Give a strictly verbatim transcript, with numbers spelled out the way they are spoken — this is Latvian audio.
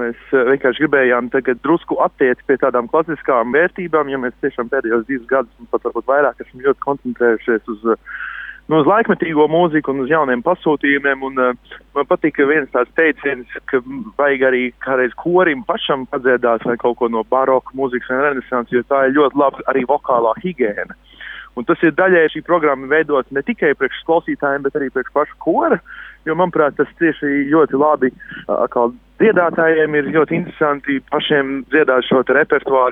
mēs vienkārši gribējām tagad drusku attiekt pie tādām klasiskām vērtībām, jo mēs tiešām pēdējos divus gadus un pat varbūt vairāk esam ļoti koncentrējušies uz, nu, uz laikmetīgo mūziku un uz jauniem pasūtījumiem. Un uh, man patīk viens tāds teiciens, ka vajag arī kādreiz korim pašam padziedāt vai kaut ko no baroka mūzikas vai renesanses, jo tā ir ļoti laba arī vokālā higēna. Un tas ir daļai šī programma veidot ne tikai priekš klausītājiem, bet arī priekš pašu kora, jo, manuprāt, tas tieši ļoti labi, kā dziedātājiem ir ļoti interesanti pašiem dziedāt šo te repertuāru,